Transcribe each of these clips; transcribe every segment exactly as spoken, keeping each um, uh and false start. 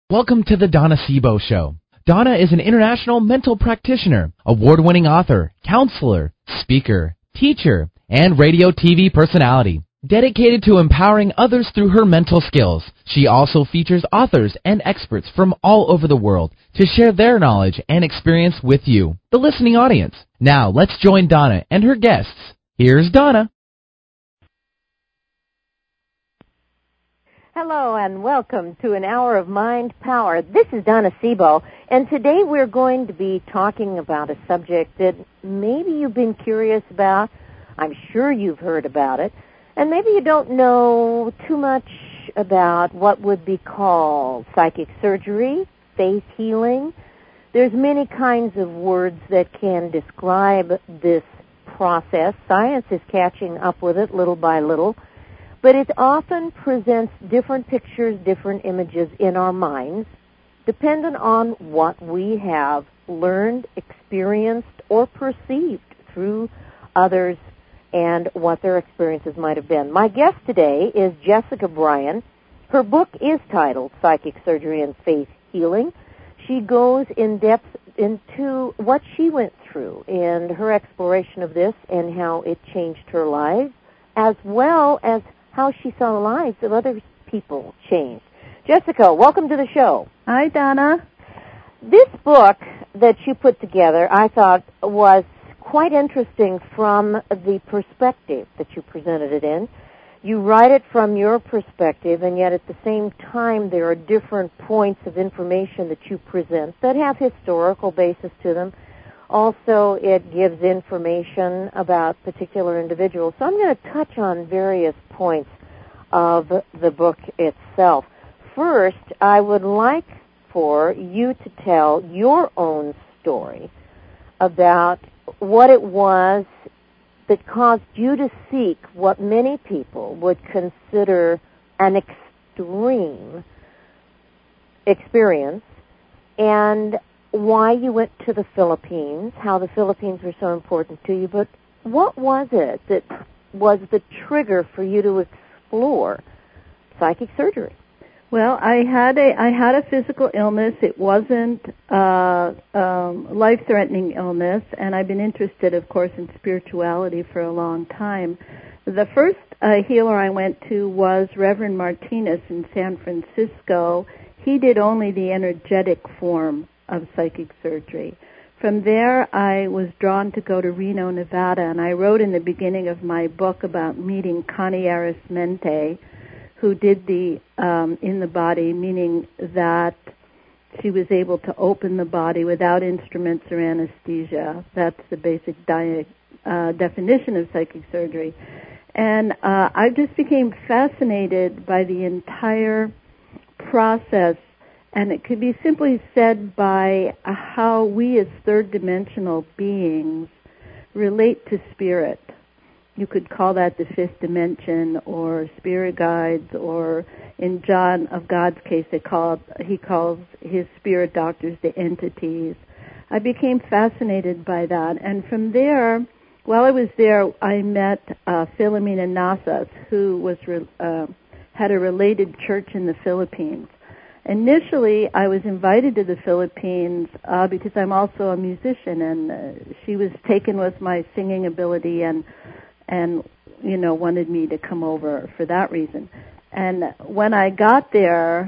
Welcome to the Donna Sebo Show. Donna is an international mental practitioner, award-winning author, counselor, speaker, teacher, and radio T V personality. Dedicated to empowering others through her mental skills, she also features authors and experts from all over the world to share their knowledge and experience with you, the listening audience. Now, let's join Donna and her guests. Here's Donna. Hello and welcome to an hour of Mind Power. This is Donna Sebo, and today we're going to be talking about a subject that maybe you've been curious about. I'm sure you've heard about it, and maybe you don't know too much about what would be called psychic surgery, faith healing. There's many kinds of words that can describe this process. Science is catching up with it little by little. But it often presents different pictures, different images in our minds, dependent on what we have learned, experienced, or perceived through others and what their experiences might have been. My guest today is Jessica Bryan. Her book is titled Psychic Surgery and Faith Healing. She goes in depth into what she went through and her exploration of this and how it changed her life, as well as how she saw the lives of other people change. Jessica, welcome to the show. Hi, Donna. This book that you put together, I thought, was quite interesting from the perspective that you presented it in. You write it from your perspective, and yet at the same time there are different points of information that you present that have historical basis to them. Also, it gives information about particular individuals. So I'm going to touch on various points of the book itself. First, I would like for you to tell your own story about what it was that caused you to seek what many people would consider an extreme experience, and why you went to the Philippines, how the Philippines were so important to you, but what was it that was the trigger for you to explore psychic surgery? Well, I had a I had a physical illness. It wasn't uh, um, life-threatening illness, and I've been interested, of course, in spirituality for a long time. The first uh, healer I went to was Reverend Martinez in San Francisco. He did only the energetic form of psychic surgery. From there, I was drawn to go to Reno, Nevada, and I wrote in the beginning of my book about meeting Connie Arismente, who did the um, in the body, meaning that she was able to open the body without instruments or anesthesia. That's the basic di- uh, definition of psychic surgery. And uh, I just became fascinated by the entire process. And it could be simply said by how we as third-dimensional beings relate to spirit. You could call that the fifth dimension or spirit guides, or in John of God's case, they call, he calls his spirit doctors the entities. I became fascinated by that. And from there, while I was there, I met uh, Philomena Nasas, who was re- uh, had a related church in the Philippines. Initially, I was invited to the Philippines uh, because I'm also a musician, and uh, she was taken with my singing ability and, and you know, wanted me to come over for that reason. And when I got there,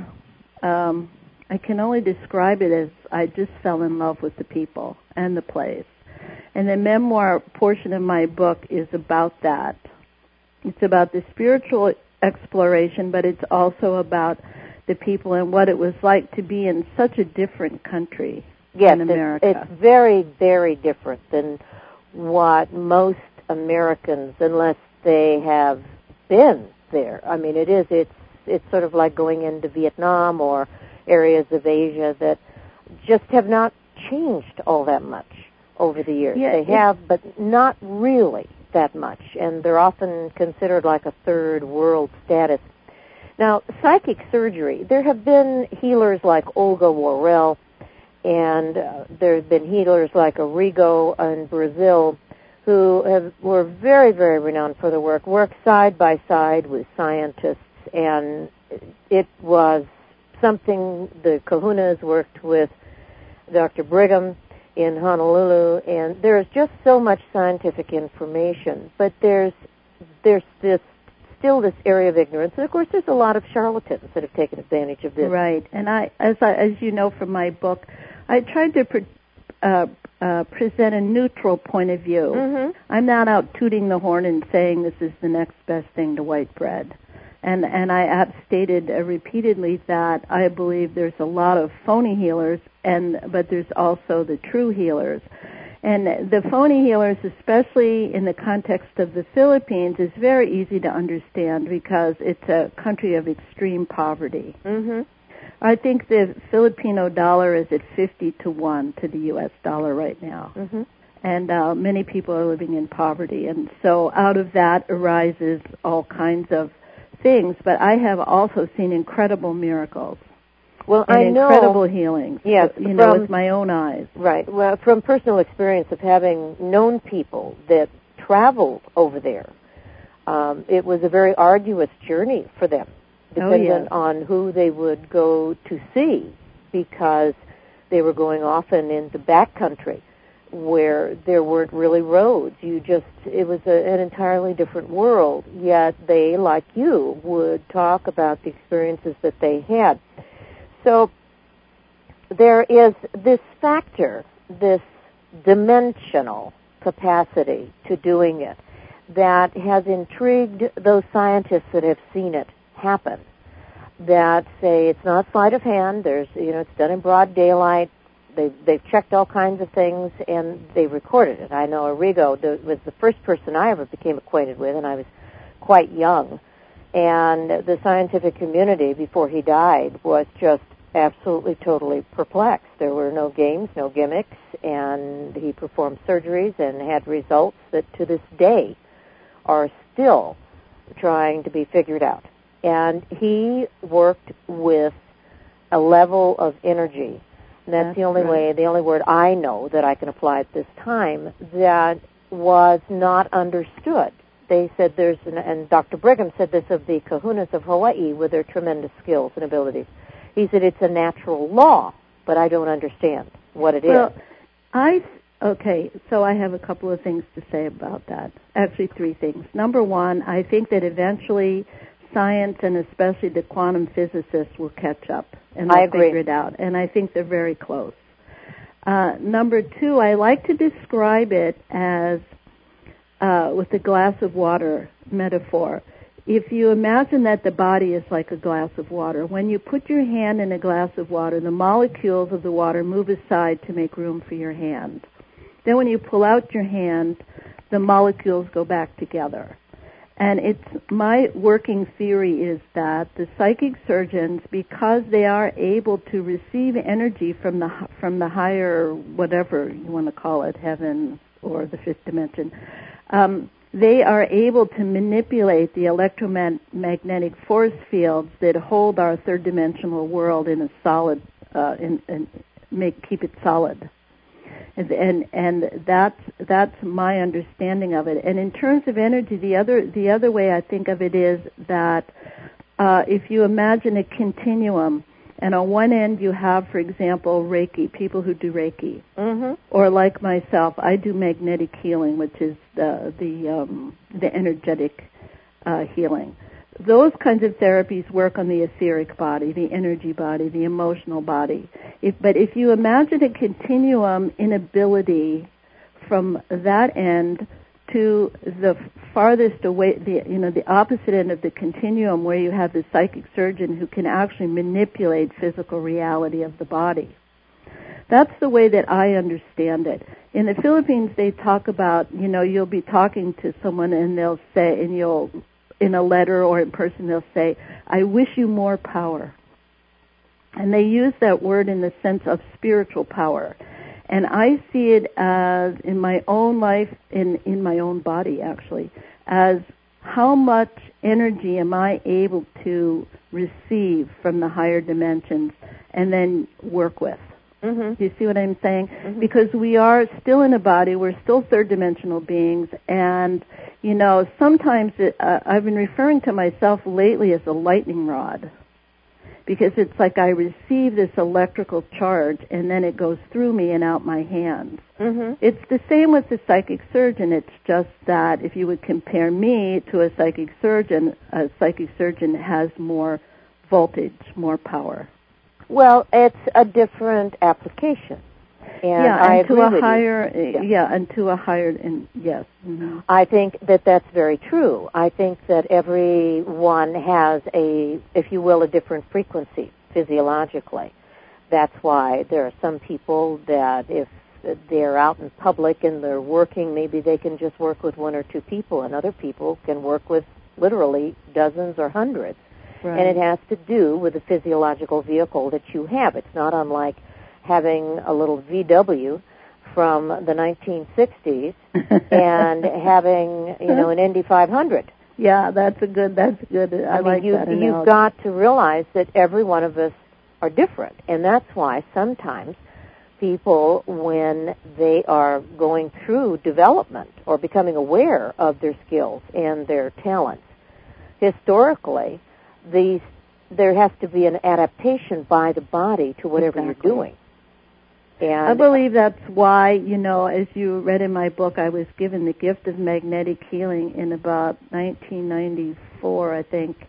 um, I can only describe it as I just fell in love with the people and the place. And the memoir portion of my book is about that. It's about the spiritual exploration, but it's also about the people and what it was like to be in such a different country yes, in America. It's, it's very, very different than what most Americans, unless they have been there. I mean, it is. It's it's sort of like going into Vietnam or areas of Asia that just have not changed all that much over the years. Yeah, they have, but not really that much, and they're often considered like a third world status. Now, psychic surgery, there have been healers like Olga Worrell, and uh, there have been healers like Arrigo in Brazil, who have, were very, very renowned for their work, worked side by side with scientists, and it was something the Kahunas worked with Doctor Brigham in Honolulu, and there's just so much scientific information, but there's there's this still this area of ignorance, and of course there's a lot of charlatans that have taken advantage of this. Right, and I, as I, as you know from my book, I tried to pre- uh, uh, present a neutral point of view. Mm-hmm. I'm not out tooting the horn and saying this is the next best thing to white bread. And and I have stated uh, repeatedly that I believe there's a lot of phony healers, and but there's also the true healers. And the phony healers, especially in the context of the Philippines, is very easy to understand because it's a country of extreme poverty. Mm-hmm. I think the Filipino dollar is at fifty to one to the U S dollar right now. Mm-hmm. And uh, many people are living in poverty. And so out of that arises all kinds of things, but I have also seen incredible miracles. Well, and I know incredible healings. Yes, you know, from, with my own eyes. Right. Well, from personal experience of having known people that traveled over there, um, it was a very arduous journey for them, dependent oh, yes. on who they would go to see, because they were going often into backcountry where there weren't really roads. You just, it was a, an entirely different world, yet they, like you, would talk about the experiences that they had. So there is this factor, this dimensional capacity to doing it that has intrigued those scientists that have seen it happen, that say it's not sleight of hand, there's, you know, it's done in broad daylight, They've, they've checked all kinds of things, and they recorded it. I know Arrigo the, was the first person I ever became acquainted with, and I was quite young. And the scientific community, before he died, was just absolutely, totally perplexed. There were no games, no gimmicks, and he performed surgeries and had results that to this day are still trying to be figured out. And he worked with a level of energy. That's, That's the only right. way, the only word I know that I can apply at this time, that was not understood. They said there's, an, and Doctor Brigham said this of the Kahunas of Hawaii with their tremendous skills and abilities. He said it's a natural law, but I don't understand what it well, is. I, okay, so I have a couple of things to say about that. Actually, three things. Number one, I think that eventually science, and especially the quantum physicists, will catch up and they'll I agree. figure it out. And I think they're very close. Uh, number two, I like to describe it as uh, with the glass of water metaphor. If you imagine that the body is like a glass of water, when you put your hand in a glass of water, the molecules of the water move aside to make room for your hand. Then when you pull out your hand, the molecules go back together. And it's my working theory is that the psychic surgeons, because they are able to receive energy from the from the higher, whatever you want to call it, heaven or the fifth dimension, um, they are able to manipulate the electromagnetic force fields that hold our third dimensional world in a solid, uh, in, in make keep it solid. And, and and that's that's my understanding of it. And in terms of energy, the other the other way I think of it is that uh, if you imagine a continuum, and on one end you have, for example, Reiki, people who do Reiki, mm-hmm. or like myself, I do magnetic healing, which is the the um, the energetic uh, healing. Those kinds of therapies work on the etheric body, the energy body, the emotional body. If, but if you imagine a continuum in ability from that end to the farthest away, the you know the opposite end of the continuum, where you have the psychic surgeon who can actually manipulate physical reality of the body. That's the way that I understand it. In the Philippines, they talk about, you know, you'll be talking to someone and they'll say, and you'll in a letter or in person, they'll say, I wish you more power. And they use that word in the sense of spiritual power. And I see it as, in my own life, in, in my own body, actually, as how much energy am I able to receive from the higher dimensions and then work with. Mm-hmm. Do you see what I'm saying? Mm-hmm. Because we are still in a body, we're still third-dimensional beings, and, you know, sometimes it, uh, I've been referring to myself lately as a lightning rod. because it's like I receive this electrical charge and then it goes through me and out my hands. Mm-hmm. It's the same with the psychic surgeon. It's just that if you would compare me to a psychic surgeon, a psychic surgeon has more voltage, more power. Well, it's a different application. And yeah, I and to agree a with higher, you. Yeah. yeah, and to a higher, and yes. Mm-hmm. I think that that's very true. I think that everyone has a, if you will, a different frequency physiologically. That's why there are some people that if they're out in public and they're working, maybe they can just work with one or two people, and other people can work with literally dozens or hundreds. Right. And it has to do with the physiological vehicle that you have. It's not unlike having a little V W from the nineteen sixties and having, you know, an Indy five hundred. Yeah, that's a good, that's good. I, I mean, like you, that analogy. You've got to realize that every one of us are different. And that's why sometimes people, when they are going through development or becoming aware of their skills and their talents, historically, these, there has to be an adaptation by the body to whatever Exactly. you're doing. And I believe that's why, you know, as you read in my book, I was given the gift of magnetic healing in about nineteen ninety-four, I think.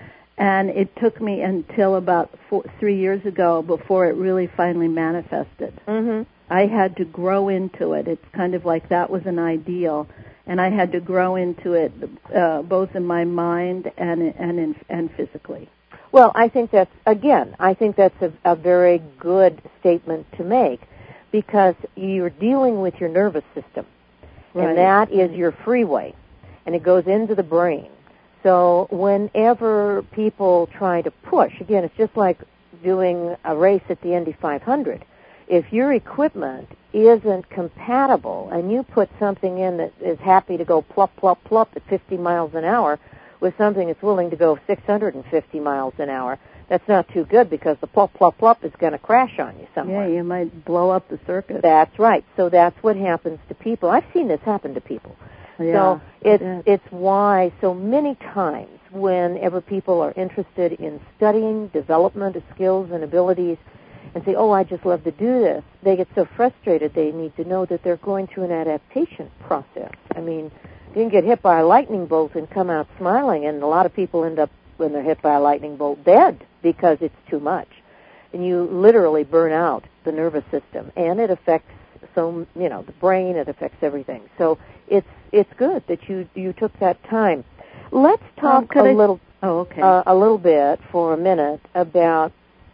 And it took me until about four, three years ago before it really finally manifested. Mm-hmm. I had to grow into it. It's kind of like that was an ideal. And I had to grow into it uh, both in my mind and and in, and physically. Well, I think that's, again, I think that's a, a very good statement to make because you're dealing with your nervous system. Right. And that is your freeway. And it goes into the brain. So whenever people try to push, again, it's just like doing a race at the Indy five hundred. If your equipment isn't compatible and you put something in that is happy to go plop, plop, plop at fifty miles an hour with something that's willing to go six hundred fifty miles an hour, that's not too good because the plop, plop, plop is going to crash on you somewhere. Yeah, you might blow up the circuit. That's right. So that's what happens to people. I've seen this happen to people. Yeah, so it's yeah. it's why so many times whenever people are interested in studying development of skills and abilities and say, oh, I just love to do this, they get so frustrated they need to know that they're going through an adaptation process. I mean, you can get hit by a lightning bolt and come out smiling, and a lot of people end up, when they're hit by a lightning bolt, dead because it's too much. And you literally burn out the nervous system, and it affects so you know the brain. It affects everything. So it's it's good that you you took that time. Let's talk um, a I, little oh, okay. uh, a little bit for a minute about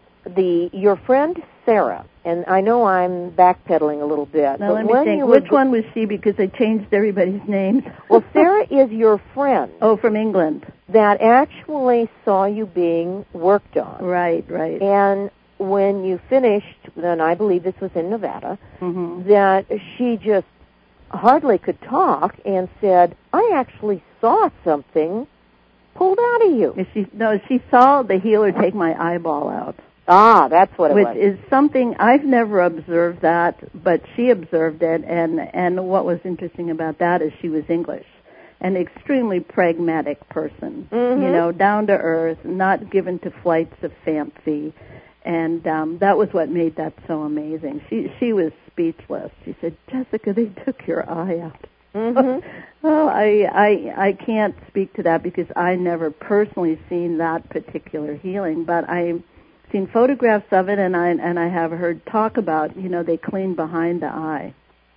the your friend Sarah. And I know I'm backpedaling a little bit. Now but let me when think. you Which were, one was she? Because I changed everybody's names. Well, Sarah is your friend. Oh, from England. That actually saw you being worked on. Right, right. And when you finished, then I believe this was in Nevada, Mm-hmm. that she just hardly could talk and said, I actually saw something pulled out of you. Is she, no, she saw the healer take my eyeball out. Ah, that's what it Which was. is something, I've never observed that, but she observed it, and, and what was interesting about that is she was English. An extremely pragmatic person, Mm-hmm. you know, down to earth, not given to flights of fancy, and um, that was what made that so amazing. She she was speechless. She said, "Jessica, they took your eye out." Mm-hmm. Well, I I I can't speak to that because I never personally seen that particular healing, but I've seen photographs of it, and I and I have heard talk about, you know, they clean behind the eye.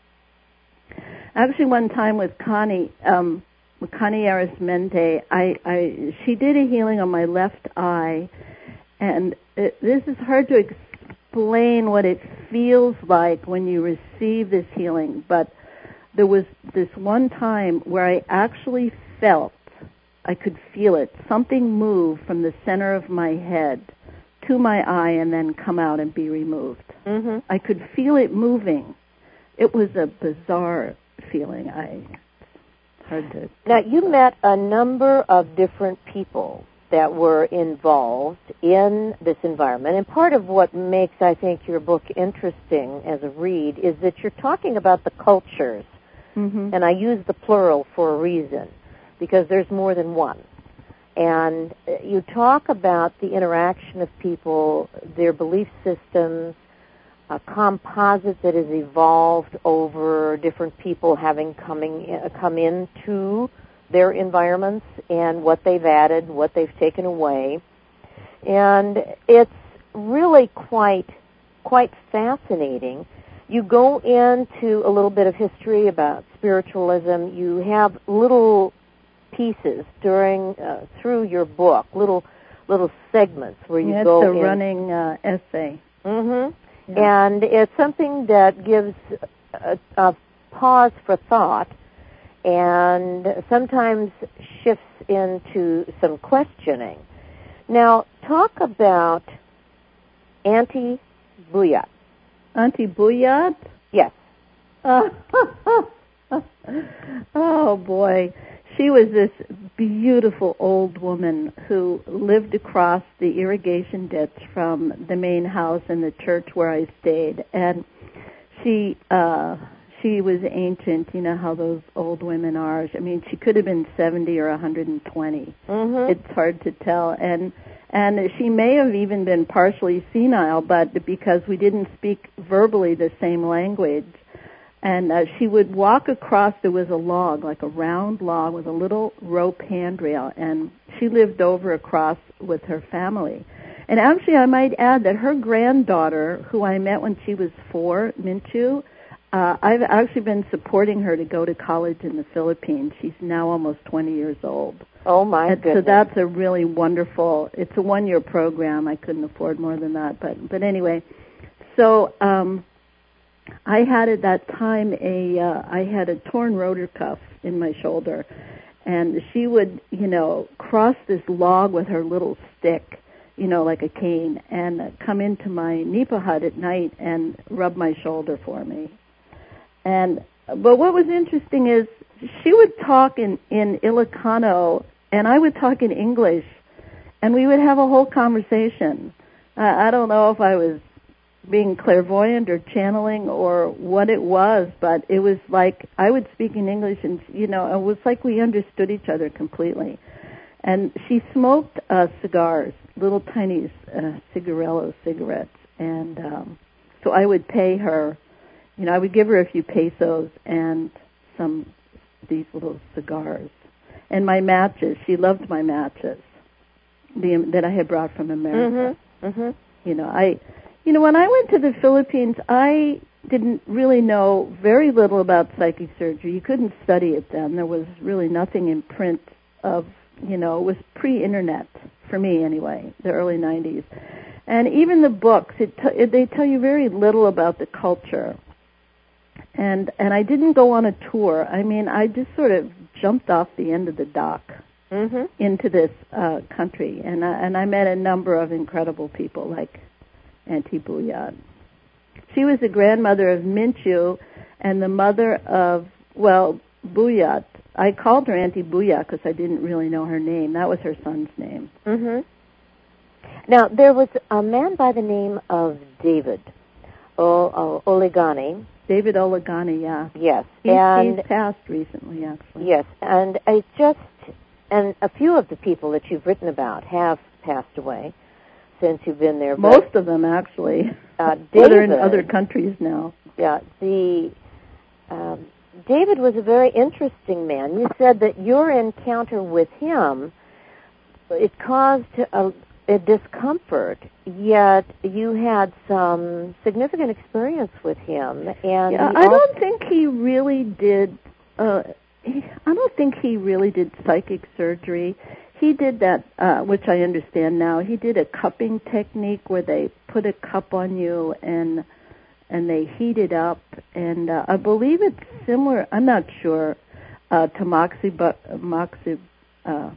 Actually, one time with Connie. Um, With Connie Arismente, I, I, she did a healing on my left eye, and it, this is hard to explain what it feels like when you receive this healing, but there was this one time where I actually felt, I could feel it, something move from the center of my head to my eye and then come out and be removed. Mm-hmm. I could feel it moving. It was a bizarre feeling. I... Hard to Now, you met a number of different people that were involved in this environment, and part of what makes, I think, your book interesting as a read is that you're talking about the cultures, mm-hmm. and I use the plural for a reason, because there's more than one. And you talk about the interaction of people, their belief systems, a composite that has evolved over different people having coming come into their environments and what they've added, what they've taken away. And it's really quite quite fascinating. You go into a little bit of history about spiritualism. You have little pieces during uh, through your book, little little segments where you yeah, go it's a in. running uh, essay. Mm-hmm. Yeah. And it's something that gives a, a pause for thought and sometimes shifts into some questioning. Now, talk about Auntie Buyat. Auntie Buyat? Yes. Oh, boy. She was this beautiful old woman who lived across the irrigation ditch from the main house and the church where I stayed. And she uh, she was ancient. You know how those old women are. I mean, she could have been seventy or one hundred twenty. Mm-hmm. It's hard to tell. And and she may have even been partially senile, but because we didn't speak verbally the same language. And uh, she would walk across, there was a log, like a round log with a little rope handrail, and she lived over across with her family. And actually, I might add that her granddaughter, who I met when she was four, Minchu, uh, I've actually been supporting her to go to college in the Philippines. She's now almost twenty years old. Oh, my and goodness. So that's a really wonderful, it's a one-year program. I couldn't afford more than that. But, but anyway, so... um I had at that time a uh, I had a torn rotor cuff in my shoulder, and she would, you know, cross this log with her little stick, you know, like a cane, and uh, come into my nipa hut at night and rub my shoulder for me. And but what was interesting is she would talk in in Ilocano, and I would talk in English, and we would have a whole conversation. Uh, I don't know if I was being clairvoyant or channeling or what it was, but it was like I would speak in English, and you know, it was like we understood each other completely. And she smoked uh, cigars, little tiny uh, cigarillo cigarettes, and um, so I would pay her, you know, I would give her a few pesos and some these little cigars, and my matches. She loved my matches, the that I had brought from America. Mm-hmm. Mm-hmm. You know, I. You know, when I went to the Philippines, I didn't really know very little about psychic surgery. You couldn't study it then. There was really nothing in print of, you know, it was pre-internet, for me anyway, the early nineties. And even the books, it t- it, they tell you very little about the culture. And and I didn't go on a tour. I mean, I just sort of jumped off the end of the dock mm-hmm. into this uh, country. And I, and I met a number of incredible people, like Auntie Buyat. She was the grandmother of Minchu and the mother of, well, Buyat. I called her Auntie Buyat because I didn't really know her name. That was her son's name. Mm-hmm. Now, there was a man by the name of David o- o- Olegani. David Olegani, yeah. Yes. He's, and he's passed recently, actually. Yes, and I just, and a few of the people that you've written about have passed away since you've been there. Most of them, actually. Uh, David, they're in David, other countries now. Yeah, the um, David was a very interesting man. You said that your encounter with him, it caused a, a discomfort, yet you had some significant experience with him. And yeah, I don't think he really did. Uh, he, I don't think he really did psychic surgery. He did that, uh, which I understand now. He did a cupping technique where they put a cup on you and and they heat it up. And uh, I believe it's similar. I'm not sure uh, to Moxie, but Moxie, uh,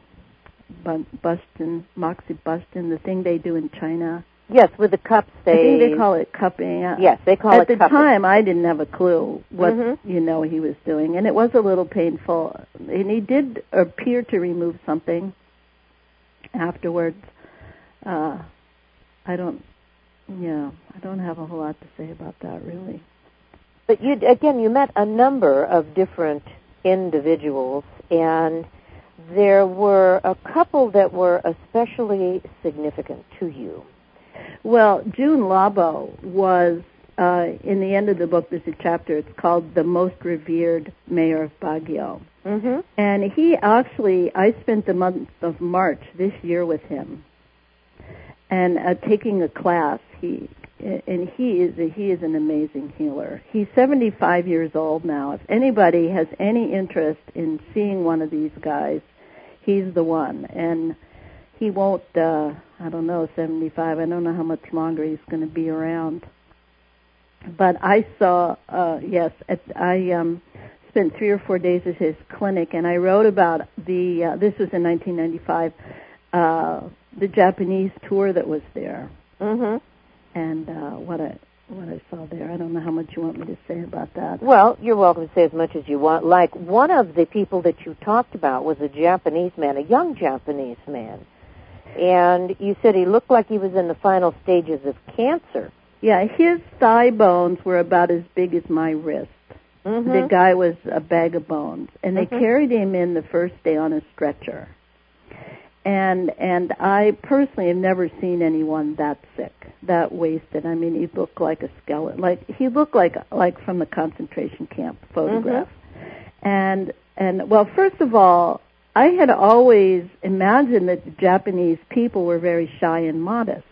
Bustin, Moxie Bustin, the thing they do in China. Yes, with the cups. They I think they call it cupping. Yes, they call At it the cupping. time, I didn't have a clue what mm-hmm. you know he was doing, and it was a little painful. And he did appear to remove something afterwards. Uh, I don't, yeah, I don't have a whole lot to say about that, really. But you, again, you met a number of different individuals, and there were a couple that were especially significant to you. Well, June Labo was, uh, in the end of the book, there's a chapter, it's called The Most Revered Mayor of Baguio. Mm-hmm. And he actually, I spent the month of March this year with him and uh, taking a class. He And he is a, he is an amazing healer. He's seventy-five years old now. If anybody has any interest in seeing one of these guys, he's the one. And he won't, uh, I don't know, seventy-five. I don't know how much longer he's going to be around. But I saw, uh, yes, at, I um, spent three or four days at his clinic, and I wrote about the, uh, this was in nineteen ninety-five, uh, the Japanese tour that was there. Mm-hmm. And uh, what I what I saw there. I don't know how much you want me to say about that. Well, you're welcome to say as much as you want. Like, one of the people that you talked about was a Japanese man, a young Japanese man. And you said he looked like he was in the final stages of cancer. Yeah, his thigh bones were about as big as my wrist. Mm-hmm. The guy was a bag of bones. And they Mm-hmm. carried him in the first day on a stretcher. And and I personally have never seen anyone that sick, that wasted. I mean, he looked like a skeleton. Like he looked like like from the concentration camp photograph. Mm-hmm. And and well, first of all, I had always imagined that the Japanese people were very shy and modest.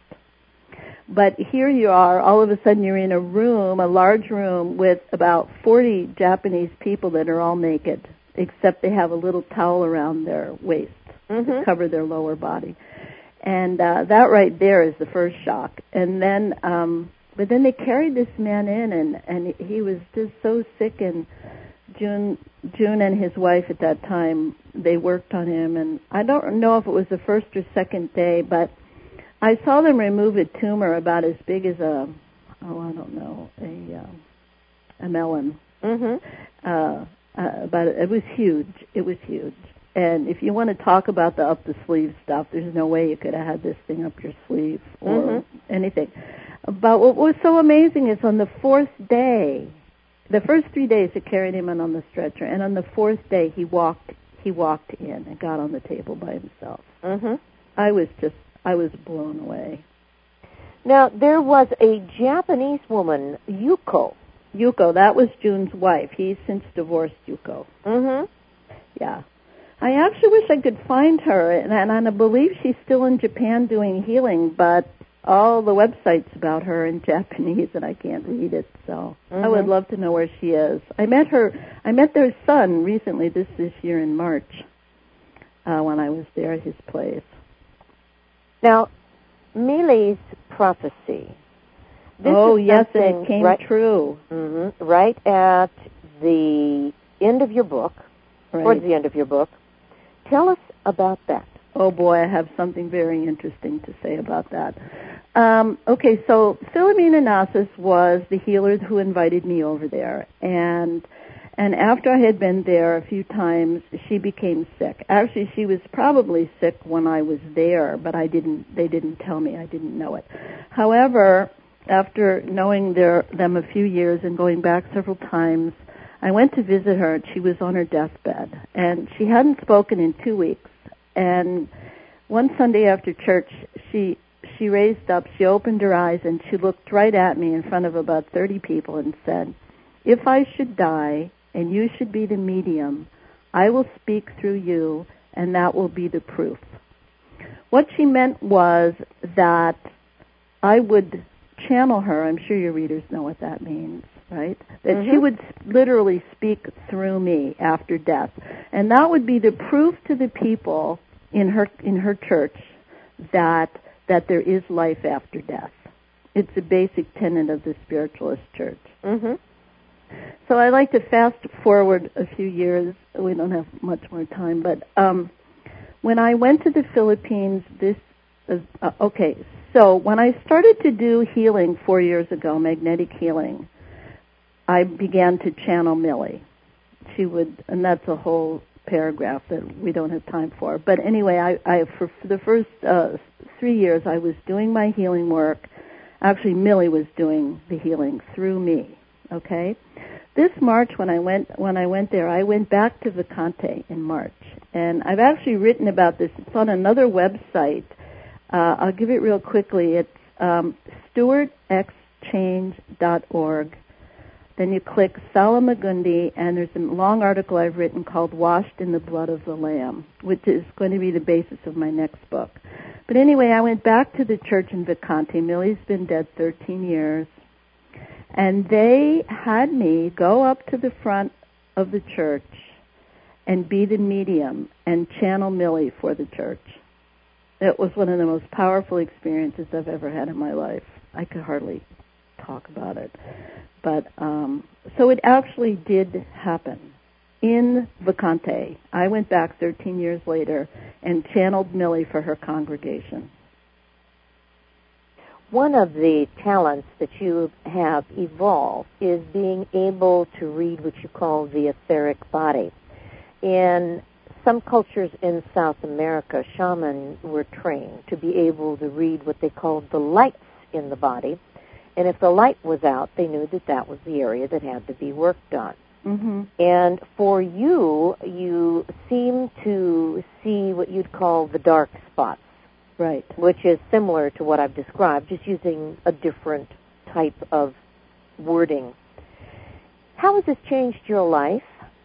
But here you are, all of a sudden you're in a room, a large room with about forty Japanese people that are all naked, except they have a little towel around their waist. Mm-hmm. To cover their lower body. And uh, that right there is the first shock. And then, um, but then they carried this man in, and, and he was just so sick, and June, June and his wife at that time, they worked on him, and I don't know if it was the first or second day, but I saw them remove a tumor about as big as a, oh, I don't know, a, uh, a melon. Mm-hmm. Uh, uh, but it was huge. It was huge. And if you want to talk about the up-the-sleeve stuff, there's no way you could have had this thing up your sleeve or mm-hmm. anything. But what was so amazing is on the fourth day, the first three days they carried him in on the stretcher, and on the fourth day he walked he walked in and got on the table by himself. Mm-hmm. I was just, I was blown away. Now, there was a Japanese woman, Yuko. Yuko, that was June's wife. He's since divorced Yuko. Mm-hmm. Yeah. I actually wish I could find her, and, and I believe she's still in Japan doing healing, but all the websites about her in Japanese, and I can't read it, so mm-hmm. I would love to know where she is. I met her, I met their son recently, this this year in March, uh, when I was there at his place. Now, Millie's prophecy. This oh, is yes, and it came right, true. Mm-hmm, right at the end of your book, right. towards the end of your book. Tell us about that. Oh, boy, I have something very interesting to say about that. Um, okay, so Philomena Nasis was the healer who invited me over there, and and after I had been there a few times, she became sick. Actually, she was probably sick when I was there, but I didn't. They didn't tell me. I didn't know it. However, after knowing their, them a few years and going back several times, I went to visit her, and she was on her deathbed, and she hadn't spoken in two weeks. And one Sunday after church, she she raised up, she opened her eyes, and she looked right at me in front of about thirty people and said, "If I should die and you should be the medium, I will speak through you, and that will be the proof." What she meant was that I would channel her. I'm sure your readers know what that means. Right? That mm-hmm. she would literally speak through me after death. And that would be the proof to the people in her in her church that that there is life after death. It's a basic tenet of the spiritualist church. Mm-hmm. So I like to fast forward a few years. We don't have much more time, but um, when I went to the Philippines, this uh, uh, okay, so when I started to do healing four years ago, magnetic healing, I began to channel Millie. She would, and that's a whole paragraph that we don't have time for. But anyway, I, I for, for the first uh, three years, I was doing my healing work. Actually, Millie was doing the healing through me. Okay. This March, when I went when I went there, I went back to Vicante in March, And I've actually written about this. It's on another website. Uh, I'll give it real quickly. It's um, stewart exchange dot org. Then you click Salamagundi, and there's a long article I've written called Washed in the Blood of the Lamb, which is going to be the basis of my next book. But anyway, I went back to the church in Vicante. Millie's been dead thirteen years. And they had me go up to the front of the church and be the medium and channel Millie for the church. It was one of the most powerful experiences I've ever had in my life. I could hardly talk about it. But um, so it actually did happen in Vicante. I went back thirteen years later and channeled Millie for her congregation. One of the talents that you have evolved is being able to read what you call the etheric body. In some cultures in South America, shamans were trained to be able to read what they called the lights in the body. And if the light was out, they knew that that was the area that had to be worked on. Mm-hmm. And for you, you seem to see what you'd call the dark spots. Right. Which is similar to what I've described, just using a different type of wording. How has this changed your life?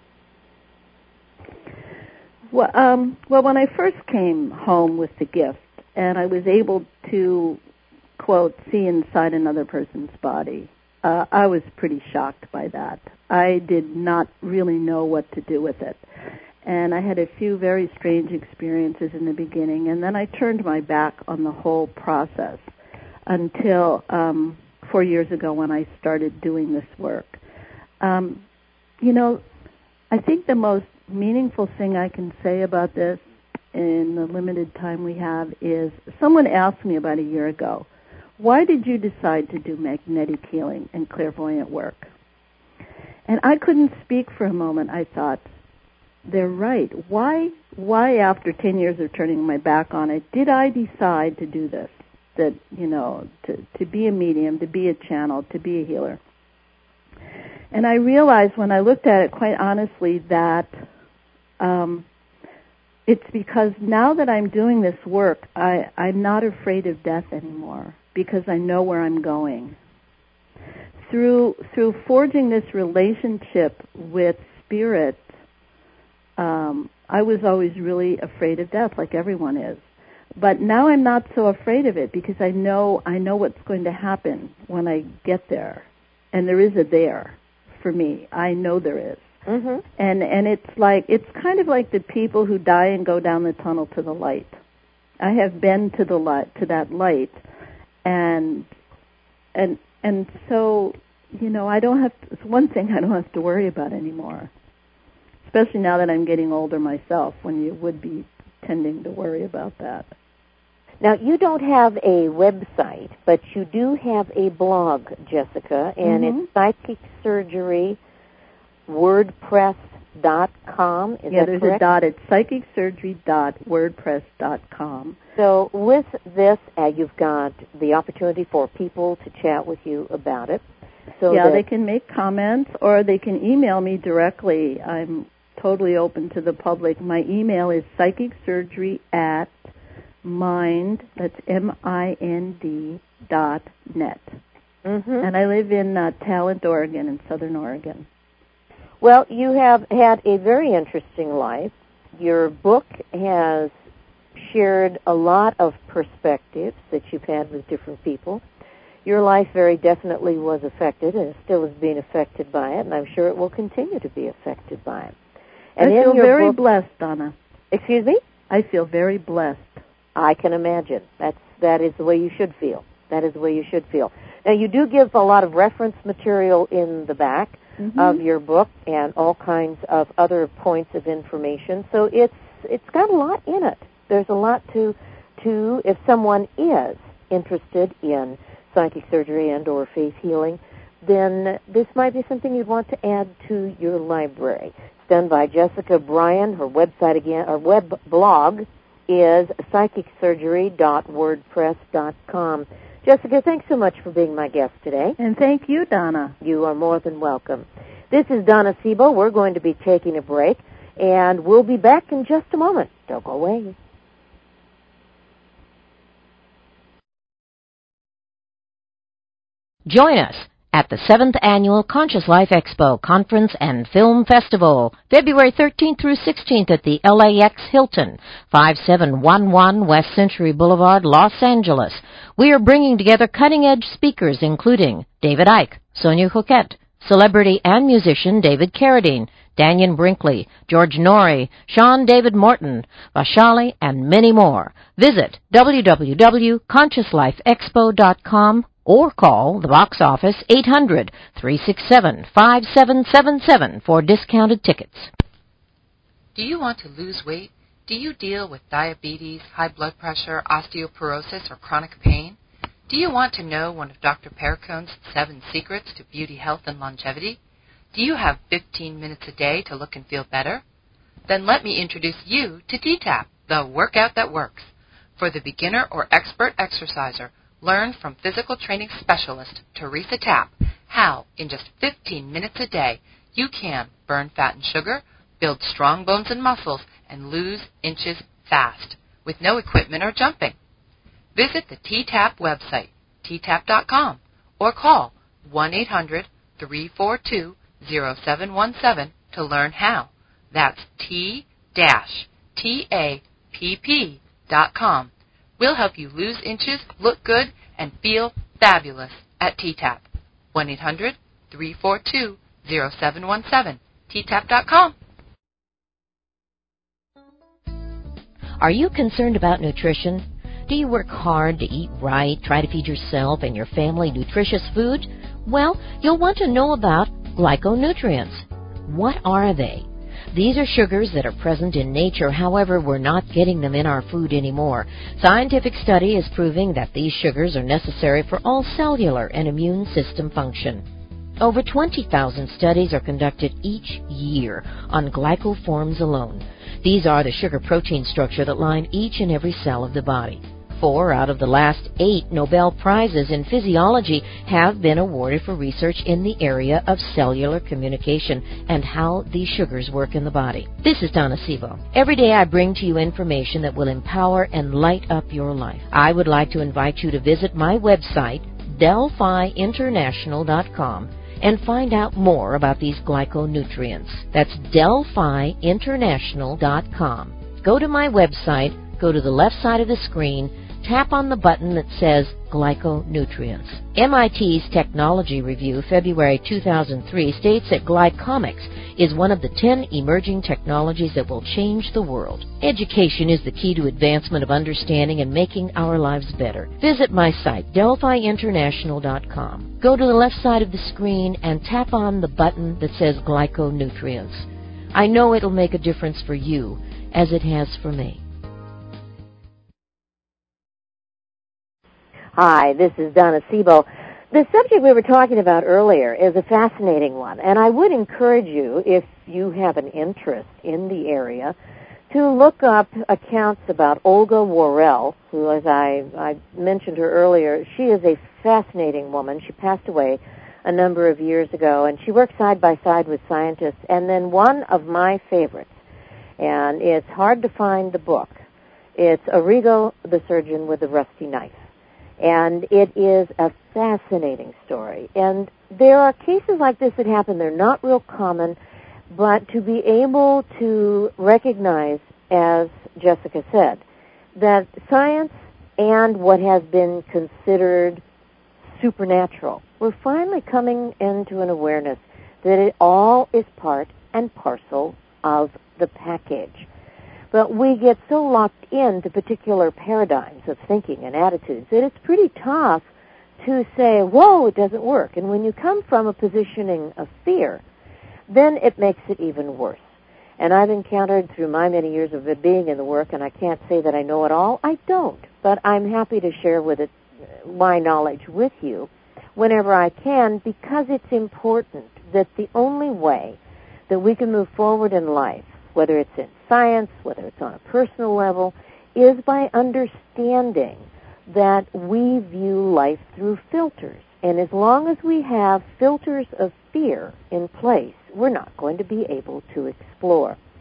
Well, um, well, when I first came home with the gift, and I was able to, quote, see inside another person's body, uh, I was pretty shocked by that. I did not really know what to do with it. And I had a few very strange experiences in the beginning, and then I turned my back on the whole process until um, four years ago when I started doing this work. Um, you know, I think the most meaningful thing I can say about this in the limited time we have is someone asked me about a year ago, why did you decide to do magnetic healing and clairvoyant work? And I couldn't speak for a moment. I thought, they're right. Why, why after ten years of turning my back on it, did I decide to do this? That, you know, to, to be a medium, to be a channel, to be a healer. And I realized when I looked at it, quite honestly, that um, it's because now that I'm doing this work, I, I'm not afraid of death anymore because I know where I'm going. Through through forging this relationship with spirit, um, I was always really afraid of death, like everyone is. But now I'm not so afraid of it because I know I know what's going to happen when I get there, and there is a there for me. I know there is. Mm-hmm. And and it's like it's kind of like the people who die and go down the tunnel to the light. I have been to the light to that light, and and and so you know I don't have to, it's one thing I don't have to worry about anymore. Especially now that I'm getting older myself, when you would be tending to worry about that. Now, you don't have a website, but you do have a blog, Jessica, and mm-hmm. it's Psychic Surgery WordPress dot com. Is yeah, that there's correct? a dot. It's psychic surgery dot wordpress dot com. So with this, uh, you've got the opportunity for people to chat with you about it. So yeah, that they can make comments or they can email me directly. I'm totally open to the public. My email is psychic surgery at mind, that's M I N D, dot net. Mm-hmm. And I live in uh, Talent, Oregon, in Southern Oregon. Well, you have had a very interesting life. Your book has shared a lot of perspectives that you've had with different people. Your life very definitely was affected and still is being affected by it, and I'm sure it will continue to be affected by it. And I feel in your very book, blessed, Donna. Excuse me? I feel very blessed. I can imagine. That's, that is the way you should feel. That is the way you should feel. Now, you do give a lot of reference material in the back mm-hmm. of your book and all kinds of other points of information. So it's it's got a lot in it. There's a lot to, to if someone is interested in psychic surgery and or faith healing, then this might be something you'd want to add to your library. It's done by Jessica Bryan. Her website again, or web blog is psychic surgery dot wordpress dot com. Jessica, thanks so much for being my guest today. And thank you, Donna. You are more than welcome. This is Donna Sebo. We're going to be taking a break. And we'll be back in just a moment. Don't go away. Join us at the seventh Annual Conscious Life Expo Conference and Film Festival, February thirteenth through sixteenth at the L A X Hilton, five seven one one West Century Boulevard, Los Angeles. We are bringing together cutting-edge speakers including David Icke, Sonia Choquette, celebrity and musician David Carradine, Dannion Brinkley, George Norrie, Sean David Morton, Vaishali, and many more. Visit w w w dot conscious life expo dot com or call the box office eight hundred, three six seven, five seven seven seven for discounted tickets. Do you want to lose weight? Do you deal with diabetes, high blood pressure, osteoporosis, or chronic pain? Do you want to know one of Doctor Perricone's seven secrets to beauty, health, and longevity? Do you have fifteen minutes a day to look and feel better? Then let me introduce you to T TAP, the workout that works. For the beginner or expert exerciser, learn from physical training specialist Teresa Tapp how, in just fifteen minutes a day, you can burn fat and sugar, build strong bones and muscles, and lose inches fast with no equipment or jumping. Visit the T TAP website, t tap dot com, or call one eight hundred, three four two, zero seven one seven to learn how. That's T T A P P dot com. We'll help you lose inches, look good, and feel fabulous at T TAP. one eight hundred, three four two, zero seven one seven. t tap dot com. Are you concerned about nutrition? Do you work hard to eat right, try to feed yourself and your family nutritious food? Well, you'll want to know about glyconutrients. What are they? These are sugars that are present in nature, however, we're not getting them in our food anymore. Scientific study is proving that these sugars are necessary for all cellular and immune system function. Over twenty thousand studies are conducted each year on glycoforms alone. These are the sugar-protein structure that line each and every cell of the body. Four out of the last eight Nobel Prizes in physiology have been awarded for research in the area of cellular communication and how these sugars work in the body. This is Donna Sebo. Every day I bring to you information that will empower and light up your life. I would like to invite you to visit my website, delphi international dot com, and find out more about these glyconutrients. That's delphi international dot com. Go to my website, go to the left side of the screen, tap on the button that says Glyconutrients. M I T's Technology Review, February two thousand three, states that glycomics is one of the ten emerging technologies that will change the world. Education is the key to advancement of understanding and making our lives better. Visit my site, delphi international dot com. Go to the left side of the screen and tap on the button that says Glyconutrients. I know it'll make a difference for you, as it has for me. Hi, this is Donna Sebo. The subject we were talking about earlier is a fascinating one, and I would encourage you, if you have an interest in the area, to look up accounts about Olga Worrell, who, as I, I mentioned her earlier, she is a fascinating woman. She passed away a number of years ago, and she worked side by side with scientists. And then one of my favorites, and it's hard to find the book, it's Arrigo the Surgeon with the Rusty Knife. And it is a fascinating story. And there are cases like this that happen. They're not real common, but to be able to recognize, as Jessica said, that science and what has been considered supernatural, we're finally coming into an awareness that it all is part and parcel of the package. But we get so locked into particular paradigms of thinking and attitudes that it's pretty tough to say, whoa, it doesn't work. And when you come from a positioning of fear, then it makes it even worse. And I've encountered through my many years of being in the work, and I can't say that I know it all. I don't. But I'm happy to share with it my knowledge with you whenever I can, because it's important that the only way that we can move forward in life, whether it's in science, whether it's on a personal level, is by understanding that we view life through filters. And as long as we have filters of fear in place, we're not going to be able to explore.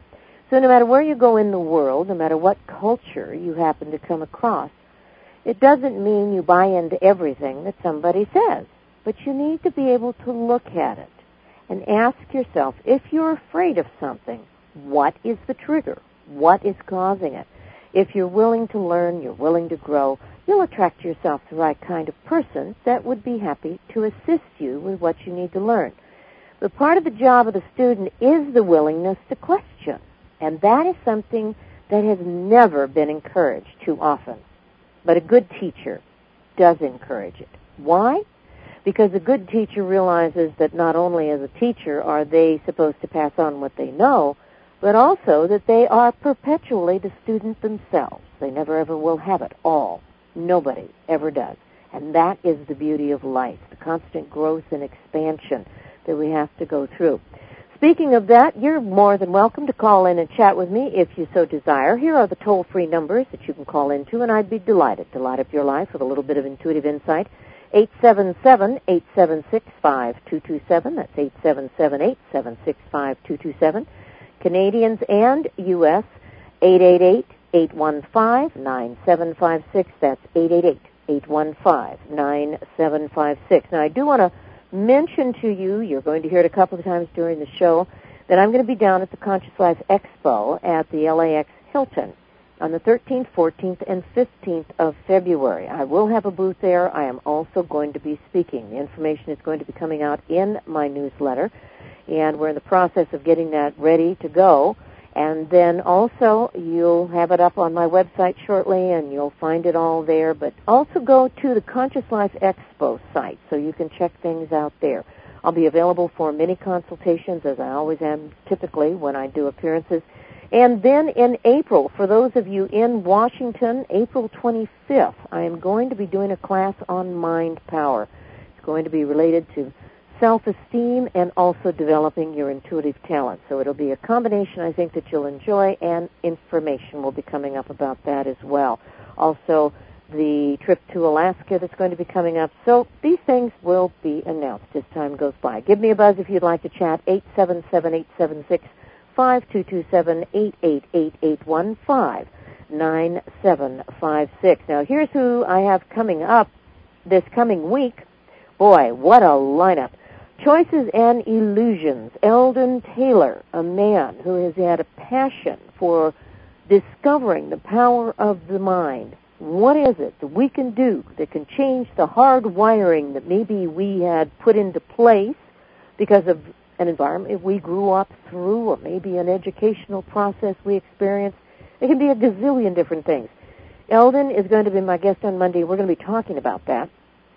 So no matter where you go in the world, no matter what culture you happen to come across, it doesn't mean you buy into everything that somebody says. But you need to be able to look at it and ask yourself, if you're afraid of something, what is the trigger? What is causing it? If you're willing to learn, you're willing to grow, you'll attract to yourself the right kind of person that would be happy to assist you with what you need to learn. But part of the job of the student is the willingness to question. And that is something that has never been encouraged too often. But a good teacher does encourage it. Why? Because a good teacher realizes that not only as a teacher are they supposed to pass on what they know, but also that they are perpetually the student themselves. They never ever will have it all. Nobody ever does. And that is the beauty of life, the constant growth and expansion that we have to go through. Speaking of that, you're more than welcome to call in and chat with me if you so desire. Here are the toll-free numbers that you can call into, and I'd be delighted to light up your life with a little bit of intuitive insight. eight seven seven, eight seven six, five two two seven. That's eight seven seven, eight seven six, five two two seven. Canadians and U S, eight eight eight, eight one five, nine seven five six. That's eight eight eight, eight one five, nine seven five six. Now, I do want to mention to you, you're going to hear it a couple of times during the show, that I'm going to be down at the Conscious Life Expo at the L A X Hilton on the thirteenth, fourteenth, and fifteenth of February. I will have a booth there. I am also going to be speaking. The information is going to be coming out in my newsletter, and we're in the process of getting that ready to go. And then also, you'll have it up on my website shortly, and you'll find it all there. But also go to the Conscious Life Expo site so you can check things out there. I'll be available for mini consultations, as I always am typically when I do appearances. And then in April, for those of you in Washington, April twenty-fifth, I am going to be doing a class on mind power. It's going to be related to self-esteem and also developing your intuitive talent. So it'll be a combination, I think, that you'll enjoy, and information will be coming up about that as well. Also, the trip to Alaska that's going to be coming up. So these things will be announced as time goes by. Give me a buzz if you'd like to chat, eight seven seven, eight seven six, five two two seven, eight eight eight, eight one five, nine seven five six. Now, here's who I have coming up this coming week. Boy, what a lineup. Choices and Illusions. Eldon Taylor, a man who has had a passion for discovering the power of the mind. What is it that we can do that can change the hard wiring that maybe we had put into place because of an environment we grew up through, or maybe an educational process we experienced? It can be a gazillion different things. Eldon is going to be my guest on Monday. We're going to be talking about that.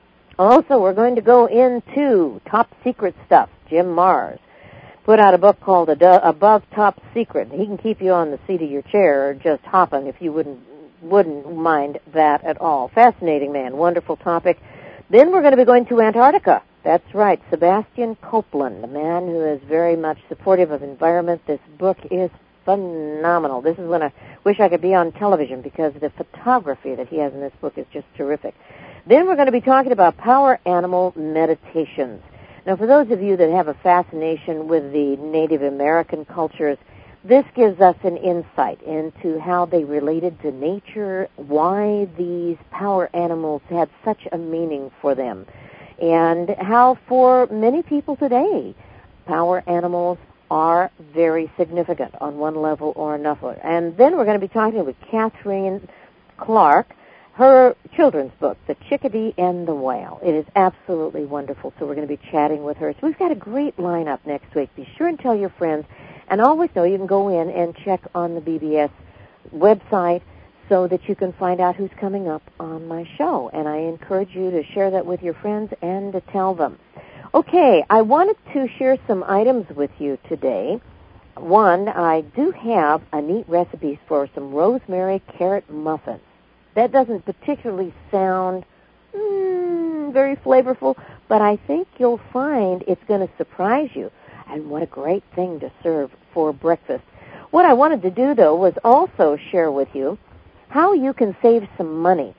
Also, we're going to go into Top Secret Stuff. Jim Mars put out a book called Above Top Secret. He can keep you on the seat of your chair or just hopping if you wouldn't wouldn't mind that at all. Fascinating man, wonderful topic. Then we're going to be going to Antarctica. That's right, Sebastian Copeland, a man who is very much supportive of environment. This book is phenomenal. This is when I wish I could be on television, because the photography that he has in this book is just terrific. Then we're going to be talking about power animal meditations. Now, for those of you that have a fascination with the Native American cultures, this gives us an insight into how they related to nature, why these power animals had such a meaning for them, and how for many people today, power animals are very significant on one level or another. And then we're going to be talking with Catherine Clark, her children's book, The Chickadee and the Whale. It is absolutely wonderful, so we're going to be chatting with her. So we've got a great lineup next week. Be sure and tell your friends, and always know you can go in and check on the B B S website so that you can find out who's coming up on my show. And I encourage you to share that with your friends and to tell them. Okay, I wanted to share some items with you today. One, I do have a neat recipe for some rosemary carrot muffins. That doesn't particularly sound mm, very flavorful, but I think you'll find it's going to surprise you. And what a great thing to serve for breakfast. What I wanted to do, though, was also share with you how you can save some money.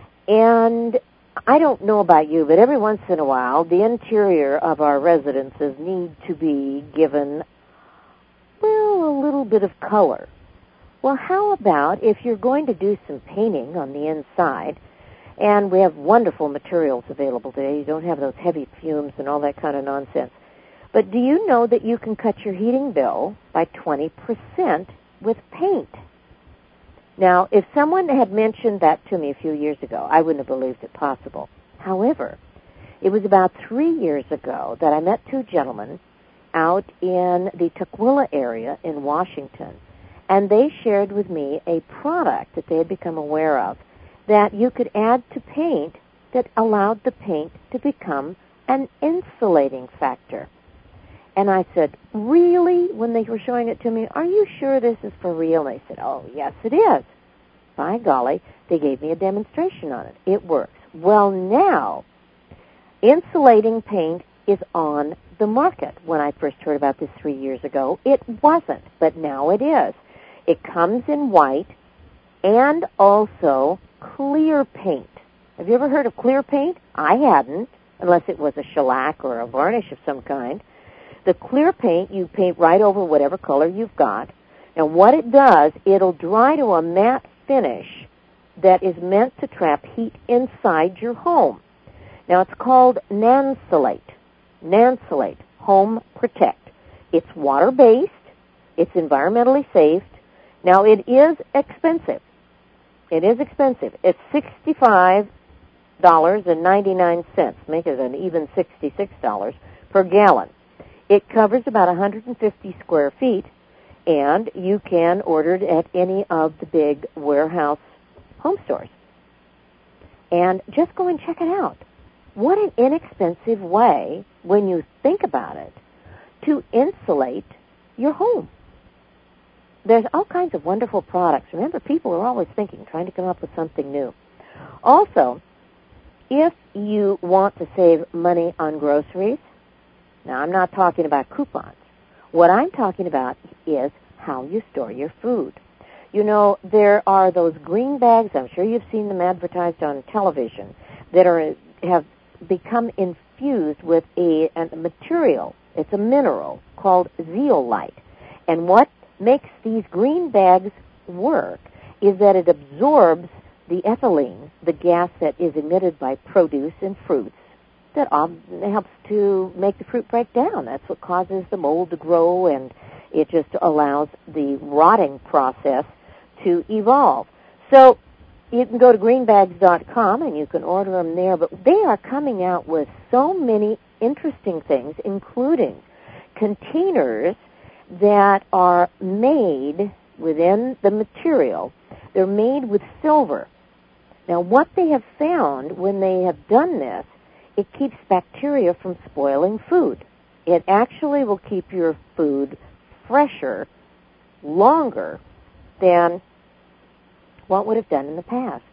And I don't know about you, but every once in a while, the interior of our residences need to be given, well, a little bit of color. Well, how about if you're going to do some painting on the inside, and we have wonderful materials available today. You don't have those heavy fumes and all that kind of nonsense. But do you know that you can cut your heating bill by twenty percent with paint? Now, if someone had mentioned that to me a few years ago, I wouldn't have believed it possible. However, it was about three years ago that I met two gentlemen out in the Tukwila area in Washington, and they shared with me a product that they had become aware of that you could add to paint that allowed the paint to become an insulating factor. And I said, really? When they were showing it to me, are you sure this is for real? And they said, oh, yes, it is. By golly, they gave me a demonstration on it. It works. Well, now, insulating paint is on the market. When I first heard about this three years ago, it wasn't, but now it is. It comes in white and also clear paint. Have you ever heard of clear paint? I hadn't, unless it was a shellac or a varnish of some kind. The clear paint, you paint right over whatever color you've got. And what it does, it'll dry to a matte finish that is meant to trap heat inside your home. Now, it's called Nansolate. Nansolate, Home Protect. It's water-based. It's environmentally safe. Now, it is expensive. It is expensive. It's sixty-five dollars and ninety-nine cents, make it an even sixty-six dollars per gallon. It covers about one hundred fifty square feet, and you can order it at any of the big warehouse home stores. And just go and check it out. What an inexpensive way, when you think about it, to insulate your home. There's all kinds of wonderful products. Remember, people are always thinking, trying to come up with something new. Also, if you want to save money on groceries, now I'm not talking about coupons. What I'm talking about is how you store your food. You know, there are those green bags, I'm sure you've seen them advertised on television, that are have become infused with a, a material, it's a mineral, called zeolite. And what makes these green bags work is that it absorbs the ethylene, the gas that is emitted by produce and fruits, that helps to make the fruit break down. That's what causes the mold to grow, and it just allows the rotting process to evolve. So you can go to greenbags dot com and you can order them there, but they are coming out with so many interesting things, including containers that are made within the material. They're made with silver. Now, what they have found when they have done this, it keeps bacteria from spoiling food. It actually will keep your food fresher longer than what would have done in the past.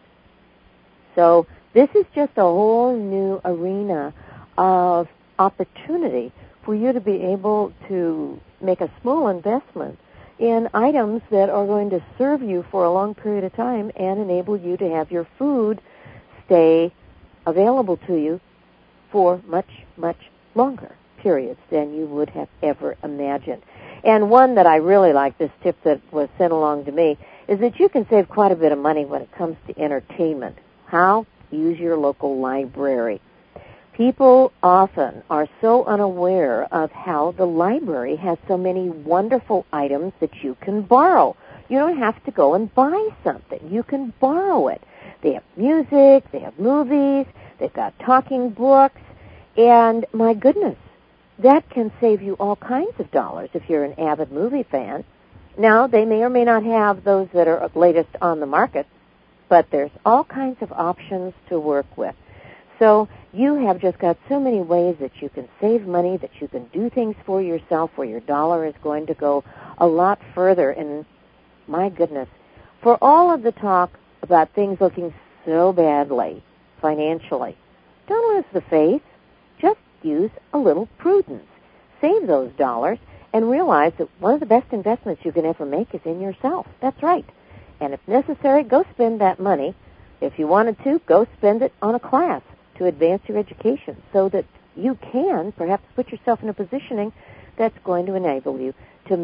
So this is just a whole new arena of opportunity for you to be able to make a small investment in items that are going to serve you for a long period of time and enable you to have your food stay available to you for much, much longer periods than you would have ever imagined. And one that I really like, this tip that was sent along to me, is that you can save quite a bit of money when it comes to entertainment. How? Use your local library. People often are so unaware of how the library has so many wonderful items that you can borrow. You don't have to go and buy something. You can borrow it. They have music, they have movies, they've got talking books, and my goodness, that can save you all kinds of dollars if you're an avid movie fan. Now, they may or may not have those that are latest on the market, but there's all kinds of options to work with. So you have just got so many ways that you can save money, that you can do things for yourself where your dollar is going to go a lot further. And my goodness, for all of the talk about things looking so badly financially, don't lose the faith. Just use a little prudence. Save those dollars and realize that one of the best investments you can ever make is in yourself. That's right. And if necessary, go spend that money. If you wanted to, go spend it on a class to advance your education so that you can perhaps put yourself in a positioning that's going to enable you to make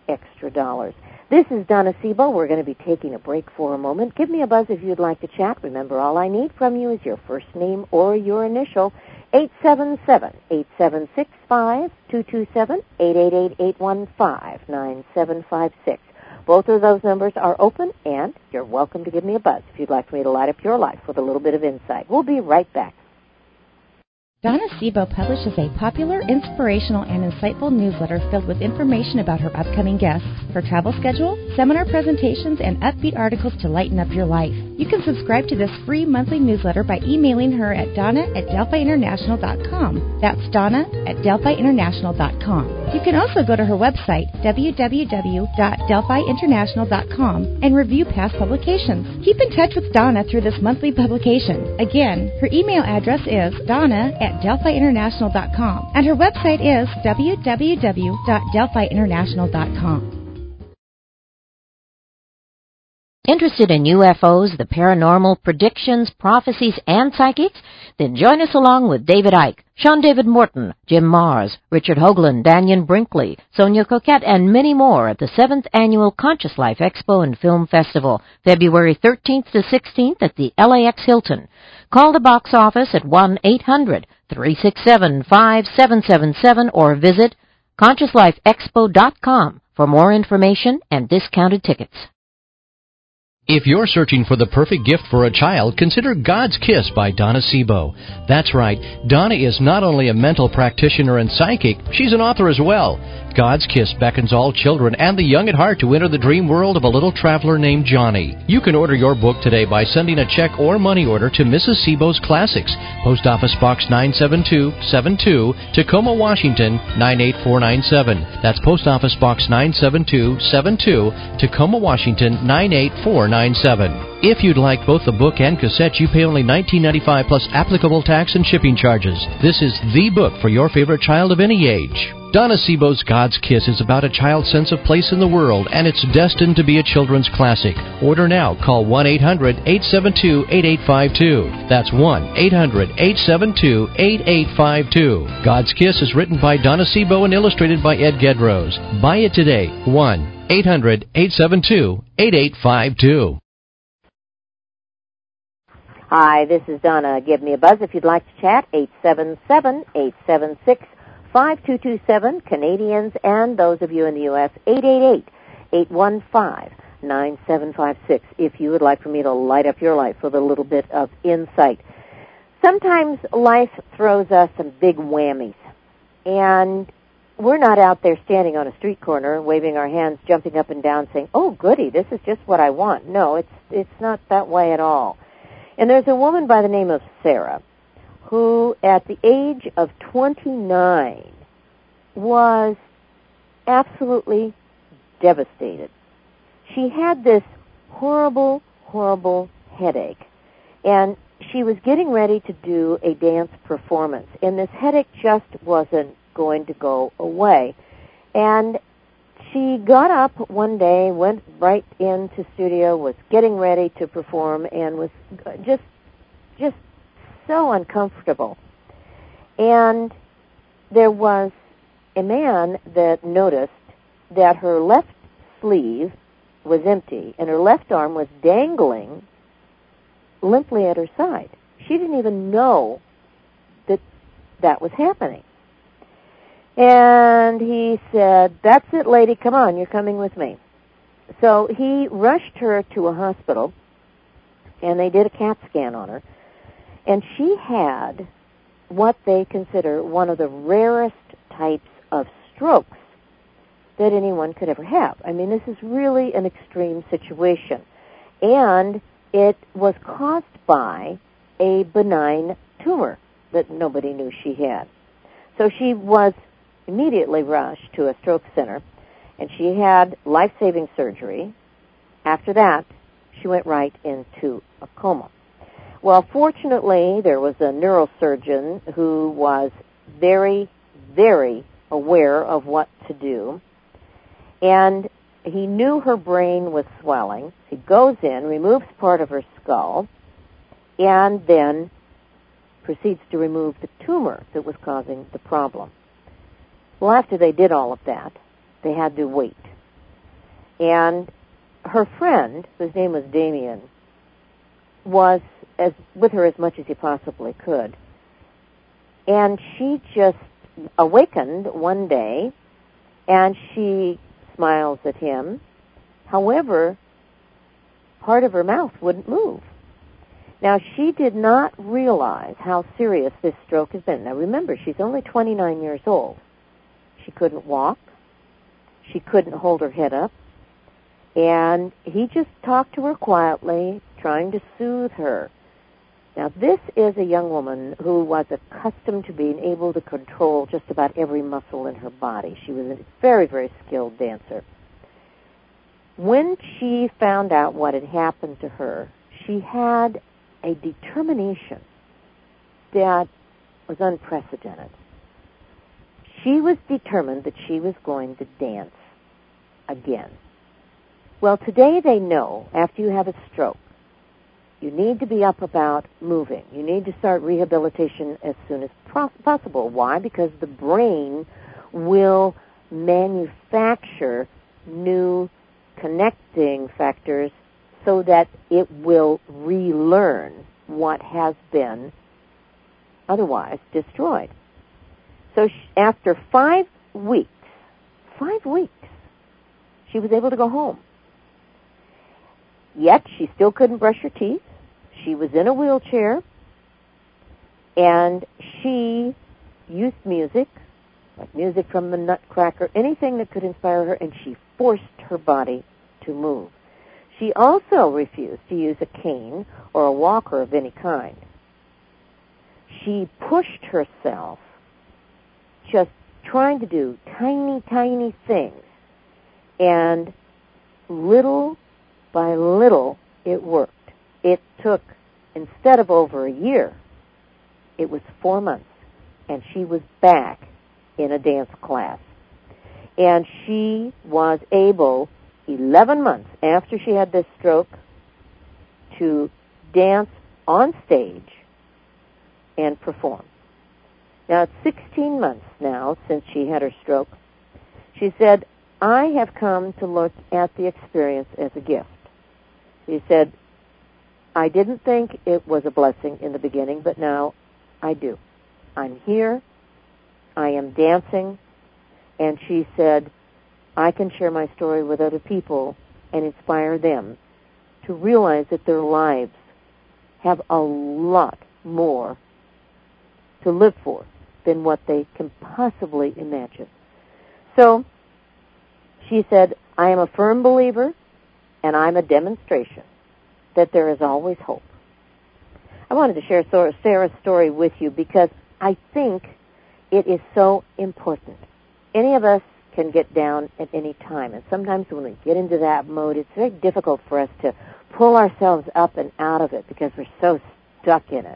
extra dollars. This is Donna Sebo. We're going to be taking a break for a moment. Give me a buzz if you'd like to chat. Remember, all I need from you is your first name or your initial. eight seven seven, eight seven six five, two two seven, eight eight eight, eight one five, nine seven five six. Both of those numbers are open, and you're welcome to give me a buzz if you'd like for me to light up your life with a little bit of insight. We'll be right back. Donna Sebo publishes a popular, inspirational, and insightful newsletter filled with information about her upcoming guests, her travel schedule, seminar presentations, and upbeat articles to lighten up your life. You can subscribe to this free monthly newsletter by emailing her at donna at delphi international dot com. That's donna at delphi international dot com. You can also go to her website, w w w dot delphi international dot com, and review past publications. Keep in touch with Donna through this monthly publication. Again, her email address is donna at delphi international dot com, and her website is w w w dot delphi international dot com. Interested in U F Os, the paranormal, predictions, prophecies, and psychics? Then join us along with David Icke, Sean David Morton, Jim Mars, Richard Hoagland, Daniel Brinkley, Sonia Coquette, and many more at the seventh Annual Conscious Life Expo and Film Festival, February thirteenth to sixteenth at the L A X Hilton. Call the box office at one eight hundred, three six seven, five seven seven seven or visit conscious life expo dot com for more information and discounted tickets. If you're searching for the perfect gift for a child, consider God's Kiss by Donna Sebo. That's right, Donna is not only a mental practitioner and psychic, she's an author as well. God's Kiss beckons all children and the young at heart to enter the dream world of a little traveler named Johnny. You can order your book today by sending a check or money order to Missus Sebo's Classics, Post Office Box nine seven two seven two, Tacoma, Washington nine eight four nine seven. That's Post Office Box nine seven two seven two, Tacoma, Washington nine eight four nine seven. If you'd like both the book and cassette, you pay only nineteen ninety-five plus applicable tax and shipping charges. This is the book for your favorite child of any age. Donna Sebo's God's Kiss is about a child's sense of place in the world, and it's destined to be a children's classic. Order now. Call one eight hundred, eight seven two, eight eight five two. That's one eight hundred, eight seven two, eight eight five two. God's Kiss is written by Donna Sebo and illustrated by Ed Gedrose. Buy it today. one eight hundred, eight seven two, eight eight five two. Hi, this is Donna. Give me a buzz if you'd like to chat. eight seven seven, eight seven six, five two two seven. Canadians and those of you in the U S, eight eight eight, eight one five, nine seven five six. If you would like for me to light up your life with a little bit of insight. Sometimes life throws us some big whammies, and we're not out there standing on a street corner, waving our hands, jumping up and down, saying, "Oh, goody, this is just what I want." No, it's it's not that way at all. And there's a woman by the name of Sarah who, at the age of twenty-nine, was absolutely devastated. She had this horrible, horrible headache, and she was getting ready to do a dance performance, and this headache just wasn't going to go away. And she got up one day, went right into studio, was getting ready to perform, and was just just so uncomfortable. And there was a man that noticed that her left sleeve was empty and her left arm was dangling limply at her side. She didn't even know that that was happening. And he said, "That's it, lady, come on, you're coming with me." So he rushed her to a hospital, and they did a CAT scan on her, and she had what they consider one of the rarest types of strokes that anyone could ever have. I mean, this is really an extreme situation, and it was caused by a benign tumor that nobody knew she had. So she was immediately rushed to a stroke center, and she had life-saving surgery. After that, she went right into a coma. Well, fortunately, there was a neurosurgeon who was very, very aware of what to do, and he knew her brain was swelling. He goes in, removes part of her skull, and then proceeds to remove the tumor that was causing the problem. Well, after they did all of that, they had to wait. And her friend, whose name was Damien, was as with her as much as he possibly could. And she just awakened one day, and she smiles at him. However, part of her mouth wouldn't move. Now, she did not realize how serious this stroke has been. Now, remember, she's only twenty-nine years old. She couldn't walk. She couldn't hold her head up. And he just talked to her quietly, trying to soothe her. Now, this is a young woman who was accustomed to being able to control just about every muscle in her body. She was a very, very skilled dancer. When she found out what had happened to her, she had a determination that was unprecedented. She was determined that she was going to dance again. Well, today they know, after you have a stroke, you need to be up about moving. You need to start rehabilitation as soon as possible. Why? Because the brain will manufacture new connecting factors so that it will relearn what has been otherwise destroyed. So she, after five weeks, five weeks, she was able to go home. Yet she still couldn't brush her teeth. She was in a wheelchair, and she used music, like music from the Nutcracker, anything that could inspire her, and she forced her body to move. She also refused to use a cane or a walker of any kind. She pushed herself, just trying to do tiny, tiny things, and little by little it worked. It took, instead of over a year, it was four months, and she was back in a dance class. And she was able, eleven months after she had this stroke, to dance on stage and perform. Now, it's sixteen months now since she had her stroke. She said, I have come to look at the experience as a gift. She said, I didn't think it was a blessing in the beginning, but now I do. I'm here. I am dancing. And she said, I can share my story with other people and inspire them to realize that their lives have a lot more to live for than what they can possibly imagine. So she said, I am a firm believer, and I'm a demonstration that there is always hope. I wanted to share Sarah's story with you because I think it is so important. Any of us can get down at any time, and sometimes when we get into that mode, it's very difficult for us to pull ourselves up and out of it because we're so stuck in it.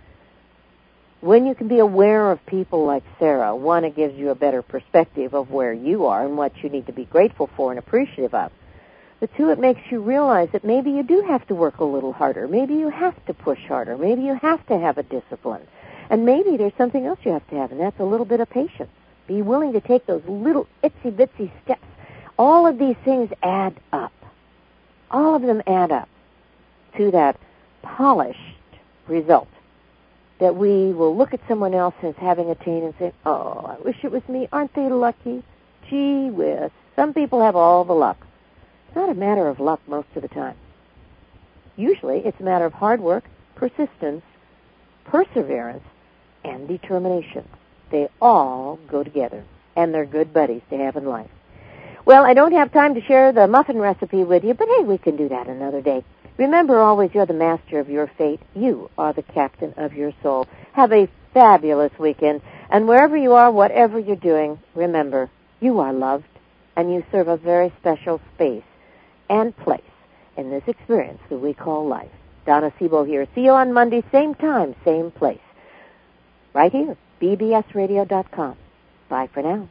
When you can be aware of people like Sarah, one, it gives you a better perspective of where you are and what you need to be grateful for and appreciative of. But two, it makes you realize that maybe you do have to work a little harder. Maybe you have to push harder. Maybe you have to have a discipline. And maybe there's something else you have to have, and that's a little bit of patience. Be willing to take those little itsy-bitsy steps. All of these things add up. All of them add up to that polished result that we will look at someone else as having attained and say, oh, I wish it was me. Aren't they lucky? Gee whiz. Some people have all the luck. It's not a matter of luck most of the time. Usually it's a matter of hard work, persistence, perseverance, and determination. They all go together, and they're good buddies to have in life. Well, I don't have time to share the muffin recipe with you, but hey, we can do that another day. Remember always, you're the master of your fate. You are the captain of your soul. Have a fabulous weekend, and wherever you are, whatever you're doing, remember, you are loved, and you serve a very special space and place in this experience that we call life. Donna Sebo here. See you on Monday, same time, same place. Right here, b b s radio dot com. Bye for now.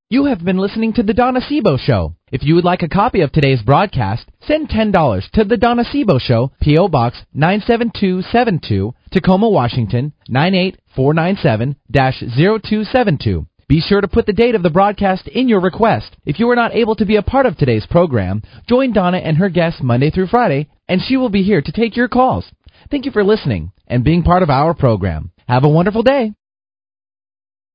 You have been listening to The Donna Sebo Show. If you would like a copy of today's broadcast, send ten dollars to The Donna Sebo Show, P O. Box nine seven two seven two, Tacoma, Washington, nine eight four nine seven dash zero two seven two. Be sure to put the date of the broadcast in your request. If you are not able to be a part of today's program, join Donna and her guests Monday through Friday, and she will be here to take your calls. Thank you for listening and being part of our program. Have a wonderful day.